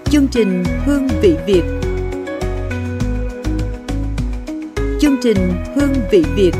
Chương trình Hương vị Việt. Chương trình Hương vị Việt.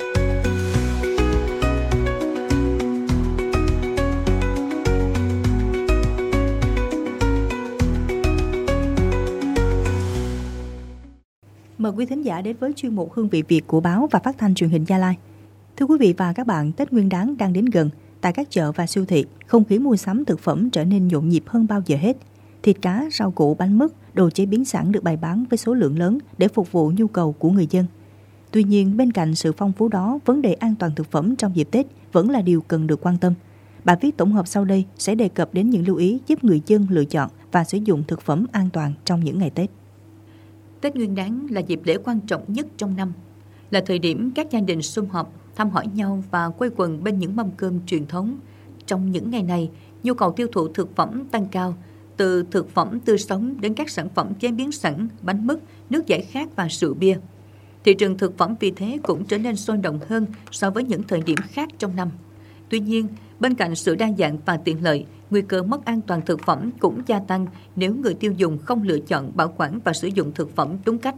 Mời quý thính giả đến với chuyên mục Hương vị Việt của báo và phát thanh truyền hình Gia Lai. Thưa quý vị và các bạn, Tết Nguyên đán đang đến gần. Tại các chợ và siêu thị, không khí mua sắm thực phẩm trở nên nhộn nhịp hơn bao giờ hết. Thịt cá, rau củ, bánh mứt, đồ chế biến sẵn được bày bán với số lượng lớn để phục vụ nhu cầu của người dân. Tuy nhiên, bên cạnh sự phong phú đó, vấn đề an toàn thực phẩm trong dịp Tết vẫn là điều cần được quan tâm. Bài viết tổng hợp sau đây sẽ đề cập đến những lưu ý giúp người dân lựa chọn và sử dụng thực phẩm an toàn trong những ngày Tết. Tết Nguyên đán là dịp lễ quan trọng nhất trong năm, là thời điểm các gia đình sum họp, thăm hỏi nhau và quây quần bên những mâm cơm truyền thống. Trong những ngày này, nhu cầu tiêu thụ thực phẩm tăng cao, từ thực phẩm tươi sống đến các sản phẩm chế biến sẵn, bánh mứt, nước giải khát và rượu bia. Thị trường thực phẩm vì thế cũng trở nên sôi động hơn so với những thời điểm khác trong năm. Tuy nhiên, bên cạnh sự đa dạng và tiện lợi, nguy cơ mất an toàn thực phẩm cũng gia tăng nếu người tiêu dùng không lựa chọn, bảo quản và sử dụng thực phẩm đúng cách.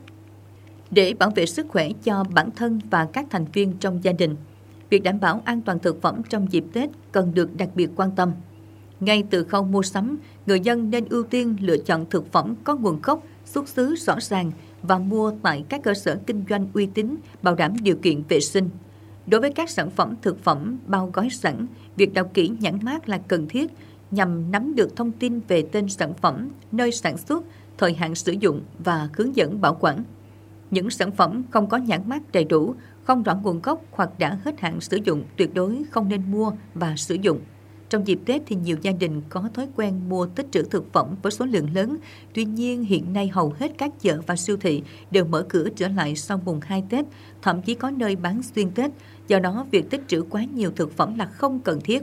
Để bảo vệ sức khỏe cho bản thân và các thành viên trong gia đình, việc đảm bảo an toàn thực phẩm trong dịp Tết cần được đặc biệt quan tâm. Ngay từ khâu mua sắm, người dân nên ưu tiên lựa chọn thực phẩm có nguồn gốc, xuất xứ rõ ràng và mua tại các cơ sở kinh doanh uy tín, bảo đảm điều kiện vệ sinh. Đối với các sản phẩm thực phẩm bao gói sẵn, việc đọc kỹ nhãn mác là cần thiết nhằm nắm được thông tin về tên sản phẩm, nơi sản xuất, thời hạn sử dụng và hướng dẫn bảo quản. Những sản phẩm không có nhãn mác đầy đủ, không rõ nguồn gốc hoặc đã hết hạn sử dụng tuyệt đối không nên mua và sử dụng. Trong dịp Tết thì nhiều gia đình có thói quen mua tích trữ thực phẩm với số lượng lớn. Tuy nhiên hiện nay hầu hết các chợ và siêu thị đều mở cửa trở lại sau mùng 2 Tết, thậm chí có nơi bán xuyên Tết. Do đó việc tích trữ quá nhiều thực phẩm là không cần thiết.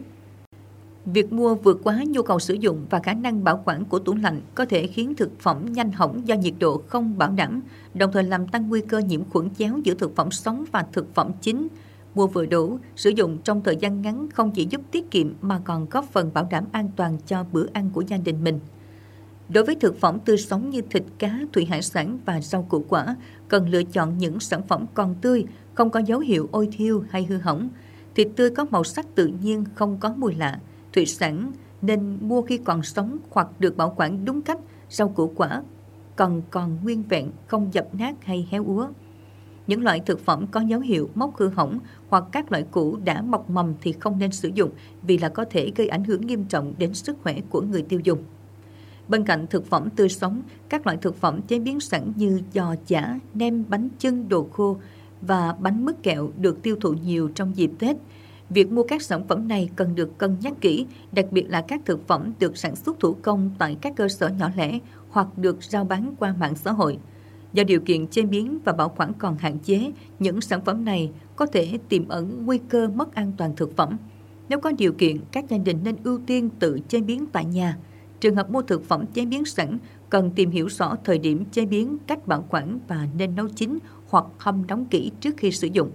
Việc mua vượt quá nhu cầu sử dụng và khả năng bảo quản của tủ lạnh có thể khiến thực phẩm nhanh hỏng do nhiệt độ không bảo đảm, đồng thời làm tăng nguy cơ nhiễm khuẩn chéo giữa thực phẩm sống và thực phẩm chín. Mua vừa đủ, sử dụng trong thời gian ngắn không chỉ giúp tiết kiệm mà còn góp phần bảo đảm an toàn cho bữa ăn của gia đình mình. Đối với thực phẩm tươi sống như thịt, cá, thủy hải sản và rau củ quả, cần lựa chọn những sản phẩm còn tươi, không có dấu hiệu ôi thiêu hay hư hỏng. Thịt tươi có màu sắc tự nhiên, không có mùi lạ. Thủy sản nên mua khi còn sống hoặc được bảo quản đúng cách. Rau củ quả còn nguyên vẹn, không dập nát hay héo úa. Những loại thực phẩm có dấu hiệu mốc hư hỏng hoặc các loại củ đã mọc mầm thì không nên sử dụng vì là có thể gây ảnh hưởng nghiêm trọng đến sức khỏe của người tiêu dùng. Bên cạnh thực phẩm tươi sống, các loại thực phẩm chế biến sẵn như giò chả, nem, bánh chưng, đồ khô và bánh mứt kẹo được tiêu thụ nhiều trong dịp Tết. Việc mua các sản phẩm này cần được cân nhắc kỹ, đặc biệt là các thực phẩm được sản xuất thủ công tại các cơ sở nhỏ lẻ hoặc được rao bán qua mạng xã hội. Do điều kiện chế biến và bảo quản còn hạn chế, những sản phẩm này có thể tiềm ẩn nguy cơ mất an toàn thực phẩm. Nếu có điều kiện, các gia đình nên ưu tiên tự chế biến tại nhà. Trường hợp mua thực phẩm chế biến sẵn, cần tìm hiểu rõ thời điểm chế biến, cách bảo quản và nên nấu chín hoặc hâm nóng kỹ trước khi sử dụng.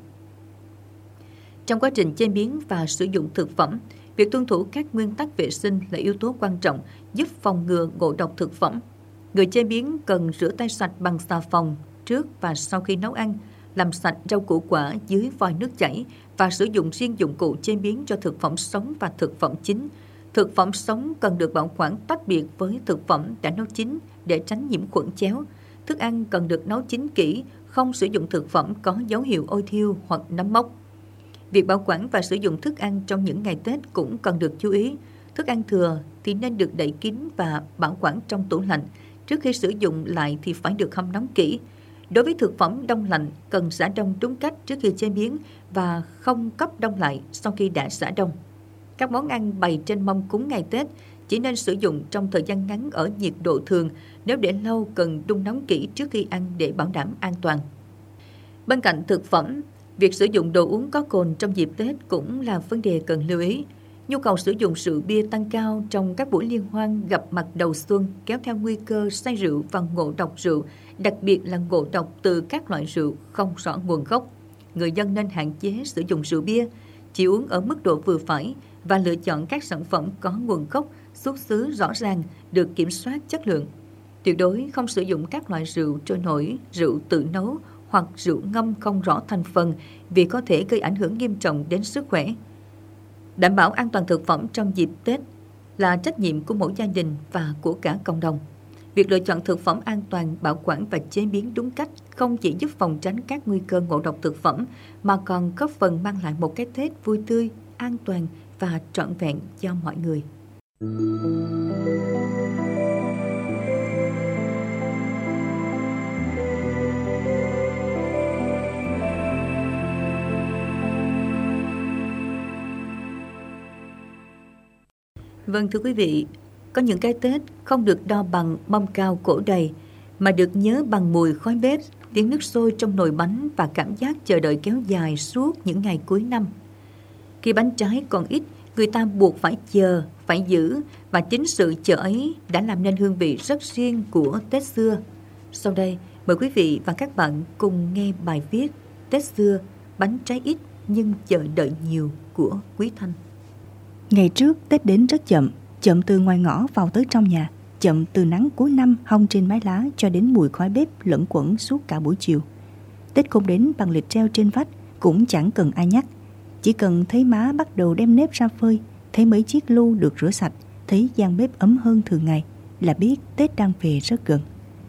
Trong quá trình chế biến và sử dụng thực phẩm, việc tuân thủ các nguyên tắc vệ sinh là yếu tố quan trọng giúp phòng ngừa ngộ độc thực phẩm. Người chế biến cần rửa tay sạch bằng xà phòng trước và sau khi nấu ăn, làm sạch rau củ quả dưới vòi nước chảy và sử dụng riêng dụng cụ chế biến cho thực phẩm sống và thực phẩm chín. Thực phẩm sống cần được bảo quản tách biệt với thực phẩm đã nấu chín để tránh nhiễm khuẩn chéo. Thức ăn cần được nấu chín kỹ, không sử dụng thực phẩm có dấu hiệu ôi thiêu hoặc nấm mốc. Việc bảo quản và sử dụng thức ăn trong những ngày Tết cũng cần được chú ý. Thức ăn thừa thì nên được đậy kín và bảo quản trong tủ lạnh. Trước khi sử dụng lại thì phải được hâm nóng kỹ. Đối với thực phẩm đông lạnh, cần rã đông đúng cách trước khi chế biến và không cấp đông lại sau khi đã rã đông. Các món ăn bày trên mâm cúng ngày Tết chỉ nên sử dụng trong thời gian ngắn ở nhiệt độ thường. Nếu để lâu cần đun nóng kỹ trước khi ăn để bảo đảm an toàn. Bên cạnh thực phẩm, việc sử dụng đồ uống có cồn trong dịp Tết cũng là vấn đề cần lưu ý. Nhu cầu sử dụng rượu bia tăng cao trong các buổi liên hoan gặp mặt đầu xuân kéo theo nguy cơ say rượu và ngộ độc rượu, đặc biệt là ngộ độc từ các loại rượu không rõ nguồn gốc. Người dân nên hạn chế sử dụng rượu bia, chỉ uống ở mức độ vừa phải và lựa chọn các sản phẩm có nguồn gốc, xuất xứ rõ ràng, được kiểm soát chất lượng. Tuyệt đối không sử dụng các loại rượu trôi nổi, rượu tự nấu hoặc rượu ngâm không rõ thành phần vì có thể gây ảnh hưởng nghiêm trọng đến sức khỏe. Đảm bảo an toàn thực phẩm trong dịp Tết là trách nhiệm của mỗi gia đình và của cả cộng đồng. Việc lựa chọn thực phẩm an toàn, bảo quản và chế biến đúng cách không chỉ giúp phòng tránh các nguy cơ ngộ độc thực phẩm mà còn góp phần mang lại một cái Tết vui tươi, an toàn và trọn vẹn cho mọi người. Vâng, thưa quý vị, có những cái Tết không được đo bằng mâm cao cỗ đầy mà được nhớ bằng mùi khói bếp, tiếng nước sôi trong nồi bánh và cảm giác chờ đợi kéo dài suốt những ngày cuối năm. Khi bánh trái còn ít, người ta buộc phải chờ, phải giữ và chính sự chờ ấy đã làm nên hương vị rất riêng của Tết xưa. Sau đây, mời quý vị và các bạn cùng nghe bài viết Tết xưa, bánh trái ít nhưng chờ đợi nhiều của Quý Thanh. Ngày trước Tết đến rất chậm, chậm từ ngoài ngõ vào tới trong nhà, chậm từ nắng cuối năm hong trên mái lá cho đến mùi khói bếp lẫn quẩn suốt cả buổi chiều. Tết không đến bằng lịch treo trên vách cũng chẳng cần ai nhắc. Chỉ cần thấy má bắt đầu đem nếp ra phơi, thấy mấy chiếc lu được rửa sạch, thấy gian bếp ấm hơn thường ngày là biết Tết đang về rất gần.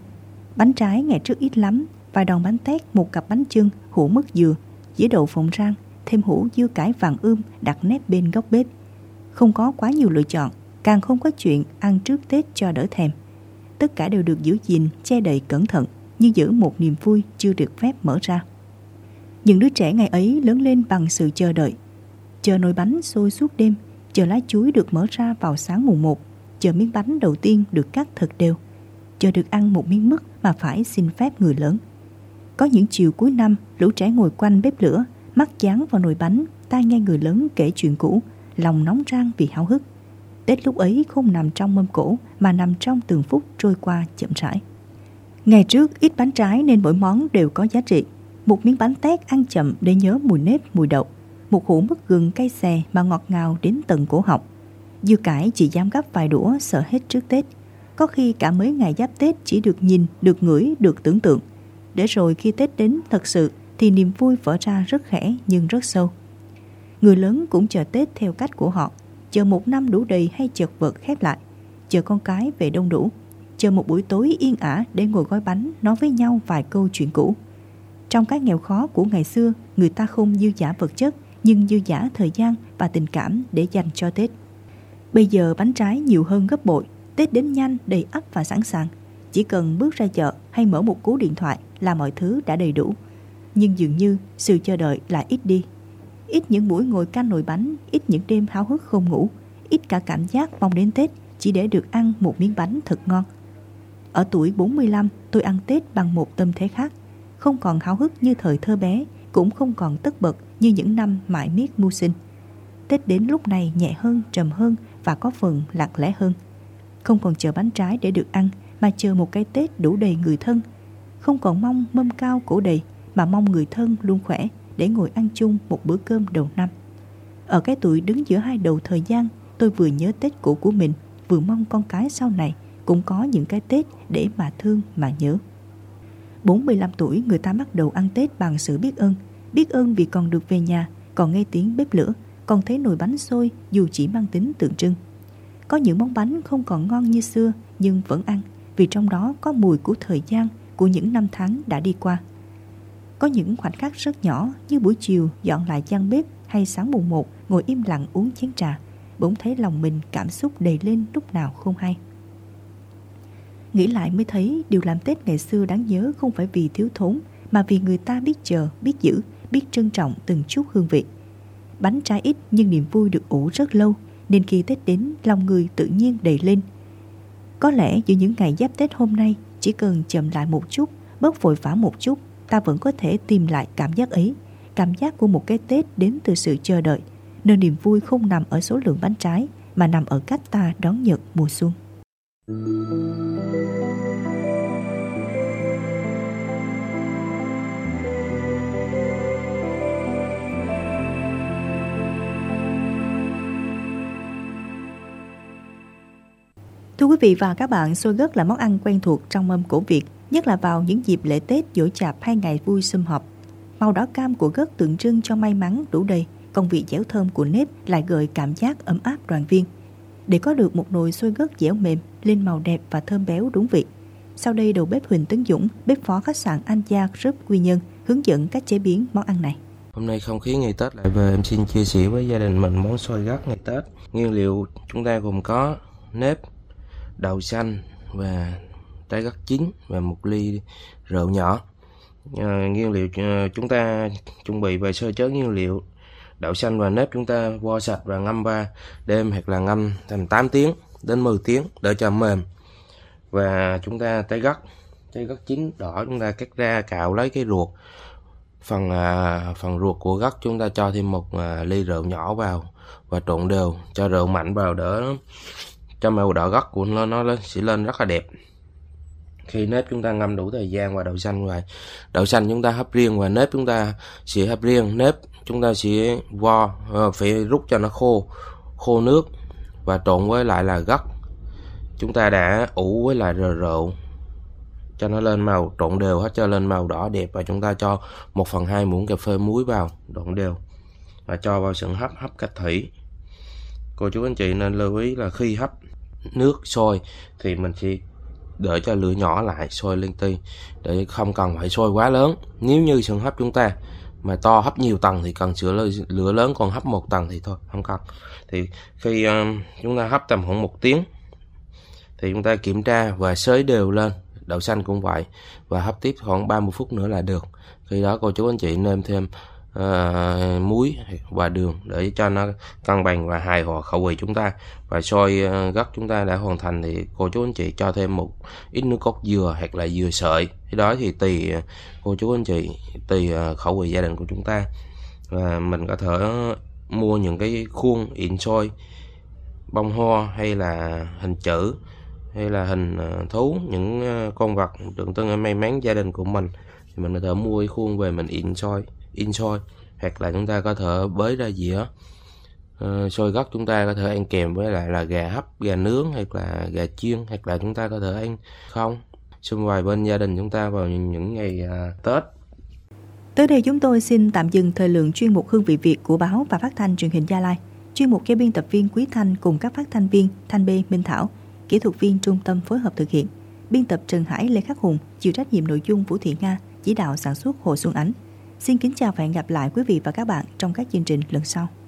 Bánh trái ngày trước ít lắm, vài đòn bánh tét, một cặp bánh chưng, hũ mứt dừa, dĩa đậu phộng rang, thêm hũ dưa cải vàng đặt nép bên góc bếp. Không có quá nhiều lựa chọn, càng không có chuyện ăn trước Tết cho đỡ thèm. Tất cả đều được giữ gìn, che đậy cẩn thận, như giữ một niềm vui chưa được phép mở ra. Những đứa trẻ ngày ấy lớn lên bằng sự chờ đợi. Chờ nồi bánh sôi suốt đêm, chờ lá chuối được mở ra vào sáng mùng 1, chờ miếng bánh đầu tiên được cắt thật đều, chờ được ăn một miếng mứt mà phải xin phép người lớn. Có những chiều cuối năm, lũ trẻ ngồi quanh bếp lửa, mắt dán vào nồi bánh, tai nghe người lớn kể chuyện cũ, lòng nóng rang vì háo hức. Tết lúc ấy không nằm trong mâm cỗ mà nằm trong từng phút trôi qua chậm rãi. Ngày trước ít bánh trái nên mỗi món đều có giá trị. Một miếng bánh tét ăn chậm để nhớ mùi nếp, mùi đậu. Một hũ mứt gừng cay xè mà ngọt ngào đến tận cổ họng. Dưa cải chỉ dám gắp vài đũa sợ hết trước Tết. Có khi cả mấy ngày giáp Tết chỉ được nhìn, được ngửi, được tưởng tượng. Để rồi khi Tết đến thật sự thì niềm vui vỡ ra rất khẽ nhưng rất sâu. Người lớn cũng chờ Tết theo cách của họ, chờ một năm đủ đầy hay chật vật khép lại, chờ con cái về đông đủ, chờ một buổi tối yên ả để ngồi gói bánh nói với nhau vài câu chuyện cũ. Trong cái nghèo khó của ngày xưa, người ta không dư dả vật chất nhưng dư dả thời gian và tình cảm để dành cho Tết. Bây giờ bánh trái nhiều hơn gấp bội, Tết đến nhanh, đầy ắp và sẵn sàng. Chỉ cần bước ra chợ hay mở một cú điện thoại là mọi thứ đã đầy đủ. Nhưng dường như sự chờ đợi lại ít đi. Ít những buổi ngồi canh nồi bánh, ít những đêm háo hức không ngủ, ít cả cảm giác mong đến Tết chỉ để được ăn một miếng bánh thật ngon. Ở tuổi 45, tôi ăn Tết bằng một tâm thế khác. Không còn háo hức như thời thơ bé, cũng không còn tất bật như những năm mãi miết mưu sinh. Tết đến lúc này nhẹ hơn, trầm hơn và có phần lặng lẽ hơn. Không còn chờ bánh trái để được ăn, mà chờ một cái Tết đủ đầy người thân. Không còn mong mâm cao cỗ đầy, mà mong người thân luôn khỏe để ngồi ăn chung một bữa cơm đầu năm. Ở cái tuổi đứng giữa hai đầu thời gian, tôi vừa nhớ Tết cũ của mình, vừa mong con cái sau này cũng có những cái Tết để mà thương mà nhớ. 45 tuổi người ta bắt đầu ăn Tết bằng sự biết ơn vì còn được về nhà, còn nghe tiếng bếp lửa, còn thấy nồi bánh sôi dù chỉ mang tính tượng trưng. Có những món bánh không còn ngon như xưa nhưng vẫn ăn, vì trong đó có mùi của thời gian, của những năm tháng đã đi qua. Có những khoảnh khắc rất nhỏ như buổi chiều dọn lại gian bếp hay sáng mùng 1 ngồi im lặng uống chén trà, bỗng thấy lòng mình cảm xúc đầy lên lúc nào không hay. Nghĩ lại mới thấy điều làm Tết ngày xưa đáng nhớ không phải vì thiếu thốn, mà vì người ta biết chờ, biết giữ, biết trân trọng từng chút hương vị. Bánh trái ít nhưng niềm vui được ủ rất lâu, nên khi Tết đến lòng người tự nhiên đầy lên. Có lẽ giữa những ngày giáp Tết hôm nay, chỉ cần chậm lại một chút, bớt vội vã một chút, ta vẫn có thể tìm lại cảm giác ấy, cảm giác của một cái Tết đến từ sự chờ đợi, nơi niềm vui không nằm ở số lượng bánh trái, mà nằm ở cách ta đón nhận mùa xuân. Thưa quý vị và các bạn, xôi gấc là món ăn quen thuộc trong mâm cổ Việt, nhất là vào những dịp lễ Tết, giỗ chạp hay ngày vui sum họp. Màu đỏ cam của gấc tượng trưng cho may mắn đủ đầy, còn vị dẻo thơm của nếp lại gợi cảm giác ấm áp đoàn viên. Để có được một nồi xôi gấc dẻo mềm, lên màu đẹp và thơm béo đúng vị. Sau đây đầu bếp Huỳnh Tấn Dũng, bếp phó khách sạn Anh Gia Group Quy Nhơn hướng dẫn cách chế biến món ăn này. Hôm nay không khí ngày Tết lại về, em xin chia sẻ với gia đình mình món xôi gấc ngày Tết. Nguyên liệu chúng ta gồm có nếp, đậu xanh và trái gấc chín và một ly rượu nhỏ. Nguyên liệu chúng ta chuẩn bị về sơ chế nguyên liệu. Đậu xanh và nếp chúng ta vo sạch và ngâm qua đêm hoặc là ngâm thành 8 tiếng đến 10 tiếng để cho mềm. Và chúng ta trái gấc chín đỏ chúng ta cắt ra, cạo lấy cái ruột. Phần ruột của gấc chúng ta cho thêm một ly rượu nhỏ vào và trộn đều, cho rượu mạnh vào để cho màu đỏ gấc của nó sẽ lên rất là đẹp. Khi nếp chúng ta ngâm đủ thời gian và đậu xanh chúng ta hấp riêng và nếp chúng ta sẽ hấp riêng. Nếp chúng ta sẽ phải rút cho nó khô nước và trộn với lại là gấc chúng ta đã ủ với lại rượu cho nó lên màu, trộn đều hết cho lên màu đỏ đẹp. Và chúng ta cho 1/2 muỗng cà phê muối vào, trộn đều và cho vào sừng hấp cách thủy. Cô chú anh chị nên lưu ý là khi hấp nước sôi thì mình chỉ đợi cho lửa nhỏ lại, sôi lên ti, để không cần phải sôi quá lớn. Nếu như sừng hấp chúng ta mà to hấp nhiều tầng thì cần sửa lửa lớn, còn hấp một tầng thì thôi, không cần. Thì khi chúng ta hấp tầm khoảng 1 tiếng thì chúng ta kiểm tra và xới đều lên. Đậu xanh cũng vậy, và hấp tiếp khoảng 30 phút nữa là được. Khi đó cô chú anh chị nêm thêm muối và đường để cho nó cân bằng và hài hòa khẩu vị chúng ta. Và xôi gấc chúng ta đã hoàn thành thì cô chú anh chị cho thêm một ít nước cốt dừa hoặc là dừa sợi. Cái đó thì tùy cô chú anh chị, tùy khẩu vị gia đình của chúng ta. Và mình có thể mua những cái khuôn ịn xôi, bông hoa hay là hình chữ hay là hình thú, những con vật tượng trưng may mắn gia đình của mình, thì mình có thể mua cái khuôn về mình in xôi, hoặc là chúng ta có thể bới ra dĩa. Xôi gấc chúng ta có thể ăn kèm với lại là gà hấp, gà nướng hoặc là gà chiên, hoặc là chúng ta có thể ăn không sum vầy bên gia đình chúng ta vào những ngày Tết. Tới đây chúng tôi xin tạm dừng thời lượng chuyên mục Hương vị Việt của báo và phát thanh truyền hình Gia Lai. Chuyên mục do biên tập viên Quý Thanh cùng các phát thanh viên Thanh B, Minh Thảo, kỹ thuật viên trung tâm phối hợp thực hiện, biên tập Trần Hải, Lê Khắc Hùng, chịu trách nhiệm nội dung Vũ Thị Nga, chỉ đạo sản xuất Hồ Xuân Ánh. Xin kính chào và hẹn gặp lại quý vị và các bạn trong các chương trình lần sau.